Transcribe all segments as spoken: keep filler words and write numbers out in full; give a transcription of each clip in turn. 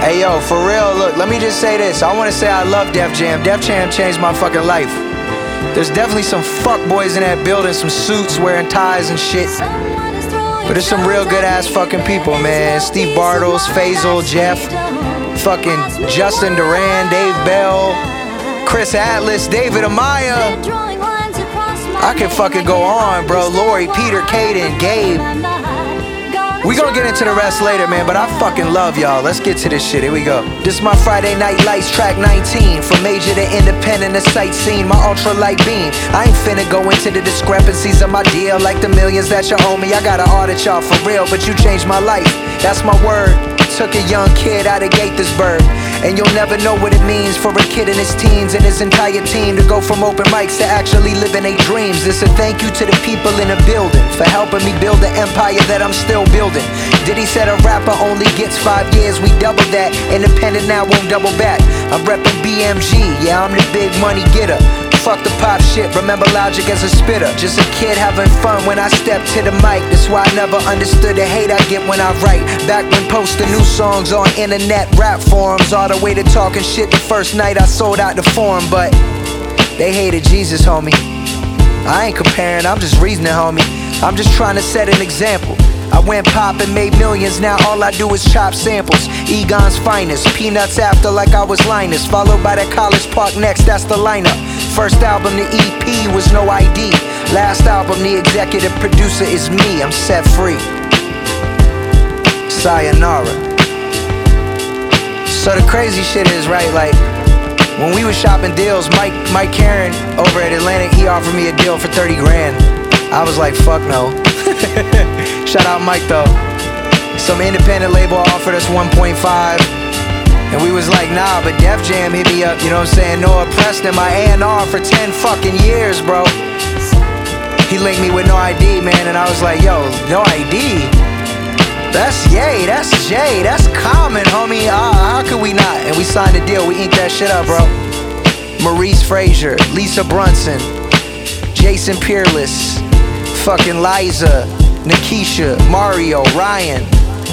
Hey yo, for real, look, let me just say this. I wanna say I love Def Jam. Def Jam changed my fucking life. There's definitely some fuckboys in that building, some suits wearing ties and shit. But there's some real good ass fucking people, man. Steve Bartles, Faisal, Jeff, fucking Justin Duran, Dave Bell, Chris Atlas, David Amaya. I can fucking go on, bro. Lori, Peter, Caden, Gabe. We gonna get into the rest later, man, but I fucking love y'all. Let's get to this shit. Here we go. This is my Friday Night Lights, track nineteen. From major to independent, a sight scene, my ultralight beam. I ain't finna go into the discrepancies of my deal, like the millions that you owe me. I gotta audit y'all for real, but you changed my life. That's my word. Took a young kid out of Gaithersburg, and you'll never know what it means for a kid in his teens and his entire team to go from open mics to actually living their dreams. It's a thank you to the people in the building for helping me build the empire that I'm still building. Diddy said a rapper only gets five years, we double that. Independent now won't double back. I'm reppin' B M G, yeah, I'm the big money getter. Fuck the pop shit, remember Logic as a spitter. Just a kid having fun when I step to the mic. That's why I never understood the hate I get when I write. Back when posting new songs on internet rap forums, all the way to talking shit the first night I sold out the forum. But they hated Jesus, homie. I ain't comparing, I'm just reasoning, homie. I'm just trying to set an example. I went pop and made millions, now all I do is chop samples. Egon's finest, Peanuts after like I was Linus, followed by that College Park next, that's the lineup. First album, the E P was no I D. Last album, the executive producer is me, I'm set free. Sayonara. So the crazy shit is, right, like, when we was shopping deals, Mike Mike Karen over at Atlantic, he offered me a deal for thirty grand. I was like, fuck no. Shout out Mike though. Some independent label offered us one point five, and we was like, nah, but Def Jam hit me up, you know what I'm saying? Noah Preston, my A and R for ten fucking years, bro. He linked me with No I D, man, and I was like, yo, No I D? That's yay, that's Jay, that's common, homie. Uh, how could we not? And we signed a deal, we inked that shit up, bro. Maurice Frazier, Lisa Brunson, Jason Peerless, fucking Liza, Nikisha, Mario, Ryan,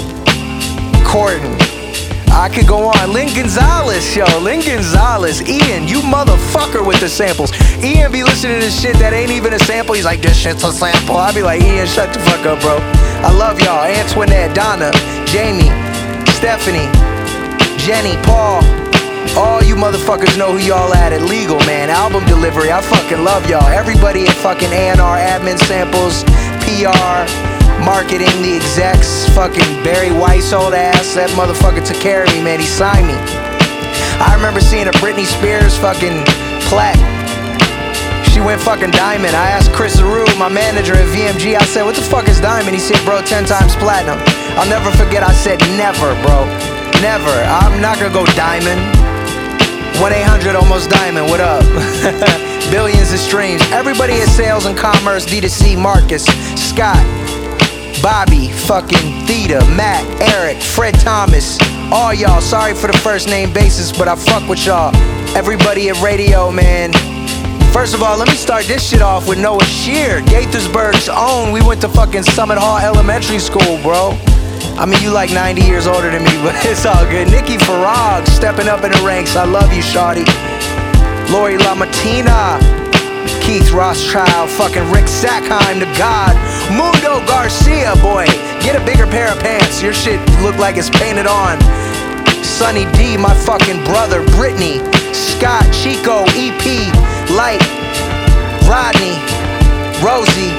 Corton. I could go on. Lynn Gonzalez, yo. Lynn Gonzalez. Ian, you motherfucker with the samples. Ian be listening to this shit that ain't even a sample. He's like, this shit's a sample. I be like, Ian, shut the fuck up, bro. I love y'all. Antoinette, Donna, Jamie, Stephanie, Jenny, Paul. All you motherfuckers know who y'all at at Legal, man. Album delivery, I fucking love y'all. Everybody at fucking A and R, admin samples, P R, marketing, the execs, fucking Barry Weiss, old ass. That motherfucker took care of me, man. He signed me. I remember seeing a Britney Spears fucking plaque. She went fucking diamond. I asked Chris Aru, my manager at V M G, I said, what the fuck is diamond? He said, bro, ten times platinum. I'll never forget, I said, never, bro. Never. I'm not gonna go diamond. one eight hundred almost diamond, what up? Billions of streams. Everybody in sales and commerce, D two C, Marcus, Scott, Bobby, fucking Theta, Matt, Eric, Fred Thomas, all y'all. Sorry for the first name basis, but I fuck with y'all. Everybody at radio, man. First of all, let me start this shit off with Noah Shear, Gaithersburg's own. We went to fucking Summit Hall Elementary School, bro. I mean, you like ninety years older than me, but it's all good. Nikki Farag, stepping up in the ranks. I love you, shawty. Lori LaMartina, Keith Rothschild, fucking Rick Sackheim, the God. Mundo Garcia, boy, get a bigger pair of pants. Your shit look like it's painted on. Sonny D, my fucking brother. Brittany, Scott, Chico, E P, Light, Rodney, Rosie,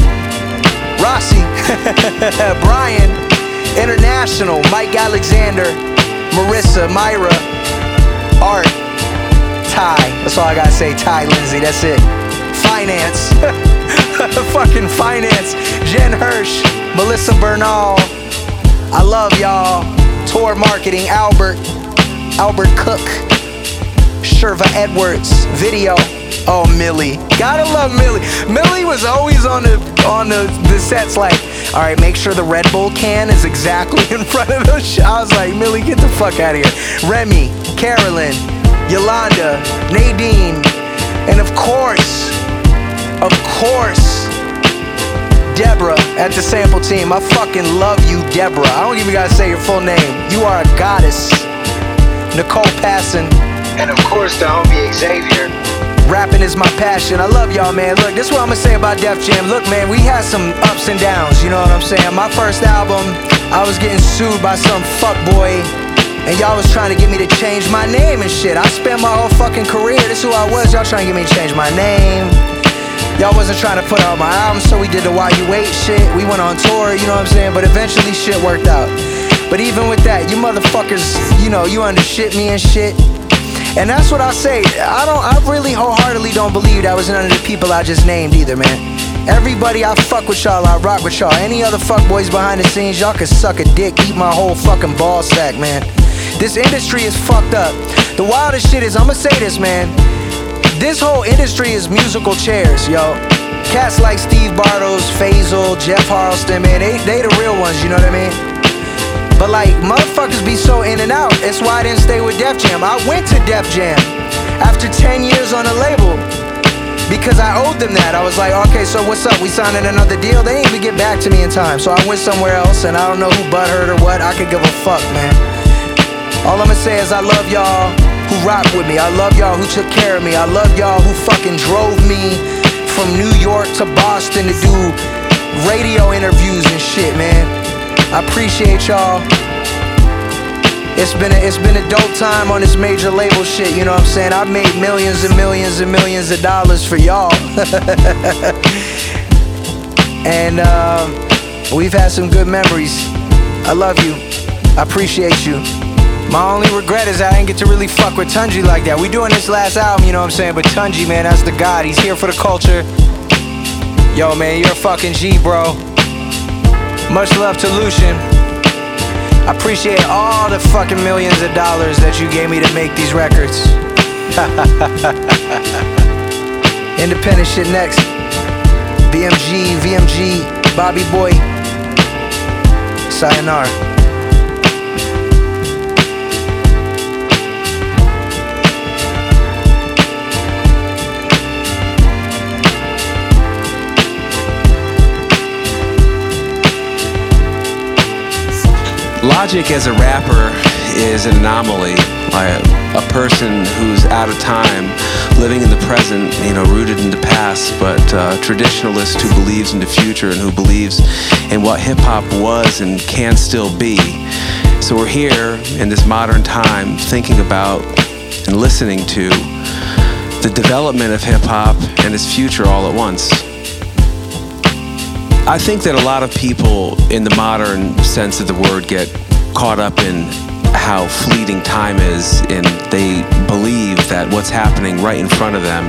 Rossi, Brian, International, Mike Alexander, Marissa, Myra, Art, Ty. That's all I gotta say. Ty Lindsay, that's it. Finance. Fucking finance. Jen Hirsch, Melissa Bernal. I love y'all. Tour marketing, Albert. Albert Cook. Sherva Edwards. Video. Oh, Millie. Gotta love Millie. Millie was always on the on the, the sets like, all right, make sure the Red Bull can is exactly in front of the show. I was like, Millie, get the fuck out of here. Remy, Carolyn, Yolanda, Nadine, and of course, of course, Deborah at the sample team. I fucking love you, Deborah. I don't even gotta say your full name. You are a goddess. Nicole Passon. And of course, the homie Xavier. Rapping is my passion. I love y'all, man. Look, this is what I'm gonna say about Def Jam. Look, man, we had some ups and downs, you know what I'm saying? My first album, I was getting sued by some fuckboy, and y'all was trying to get me to change my name and shit. I spent my whole fucking career, this is who I was, y'all trying to get me to change my name. Y'all wasn't trying to put out my album, so we did the While You Wait shit. We went on tour, you know what I'm saying? But eventually shit worked out. But even with that, you motherfuckers, you know, you undershit me and shit. And that's what I say. I don't. I really wholeheartedly don't believe that was none of the people I just named either, man. Everybody, I fuck with y'all. I rock with y'all. Any other fuckboys behind the scenes, y'all can suck a dick, eat my whole fucking ball sack, man. This industry is fucked up. The wildest shit is, I'ma say this, man. This whole industry is musical chairs, yo. Cats like Steve Bartles, Faisal, Jeff Harleston, man, they they the real ones, you know what I mean? But like, motherfuckers be so in and out. That's why I didn't stay with Def Jam. I went to Def Jam after ten years on a label because I owed them that. I was like, okay, so what's up? We signing another deal? They didn't even get back to me in time. So I went somewhere else, and I don't know who butthurt or what. I could give a fuck, man. All I'ma say is I love y'all who rock with me. I love y'all who took care of me. I love y'all who fucking drove me from New York to Boston to do radio interviews and shit, man. I appreciate y'all. It's been a, it's been a dope time on this major label shit, you know what I'm saying? I've made millions and millions and millions of dollars for y'all. And um, we've had some good memories. I love you. I appreciate you. My only regret is I didn't get to really fuck with Tunji like that. We doing this last album, you know what I'm saying? But Tunji, man, that's the god. He's here for the culture. Yo, man, you're a fucking G, bro. Much love to Lucian. I appreciate all the fucking millions of dollars that you gave me to make these records. Independent shit next. B M G, V M G, Bobby Boy. Sayonara. Logic as a rapper is an anomaly, like a person who's out of time, living in the present, you know, rooted in the past, but a traditionalist who believes in the future and who believes in what hip-hop was and can still be. So we're here in this modern time thinking about and listening to the development of hip-hop and its future all at once. I think that a lot of people in the modern sense of the word get caught up in how fleeting time is, and they believe that what's happening right in front of them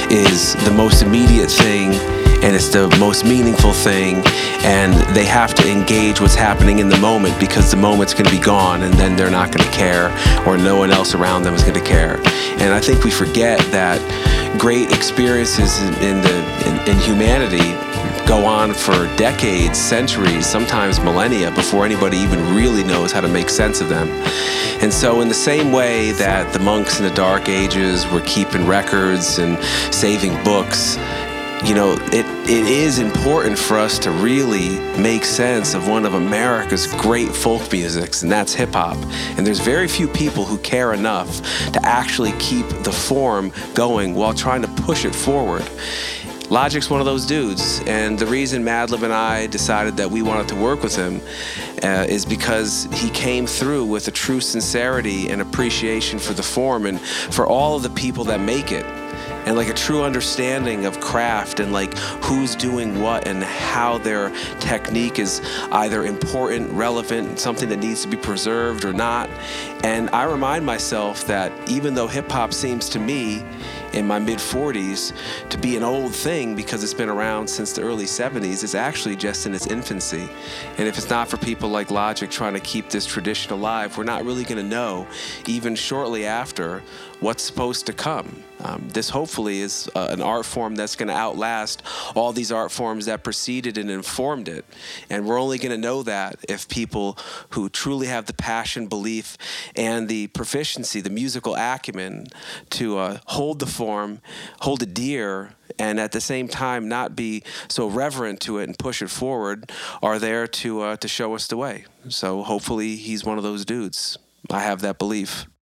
is the most immediate thing and it's the most meaningful thing, and they have to engage what's happening in the moment because the moment's going to be gone and then they're not going to care, or no one else around them is going to care. And I think we forget that great experiences in, in, the, in, in humanity go on for decades, centuries, sometimes millennia before anybody even really knows how to make sense of them. And so in the same way that the monks in the Dark Ages were keeping records and saving books, you know, it, it is important for us to really make sense of one of America's great folk musics, and that's hip-hop. And there's very few people who care enough to actually keep the form going while trying to push it forward. Logic's one of those dudes, and the reason Madlib and I decided that we wanted to work with him uh, is because he came through with a true sincerity and appreciation for the form and for all of the people that make it, and like a true understanding of craft and like who's doing what and how their technique is either important, relevant, something that needs to be preserved or not. And I remind myself that even though hip-hop seems to me in my mid forties to be an old thing because it's been around since the early seventies, it's actually just in its infancy. And if it's not for people like Logic trying to keep this tradition alive, we're not really going to know, even shortly after, what's supposed to come. Um, this hopefully is uh, an art form that's going to outlast all these art forms that preceded and informed it. And we're only going to know that if people who truly have the passion, belief, and the proficiency, the musical acumen to uh, hold the form, hold it dear, and at the same time not be so reverent to it and push it forward, are there to uh, to show us the way. So hopefully he's one of those dudes. I have that belief.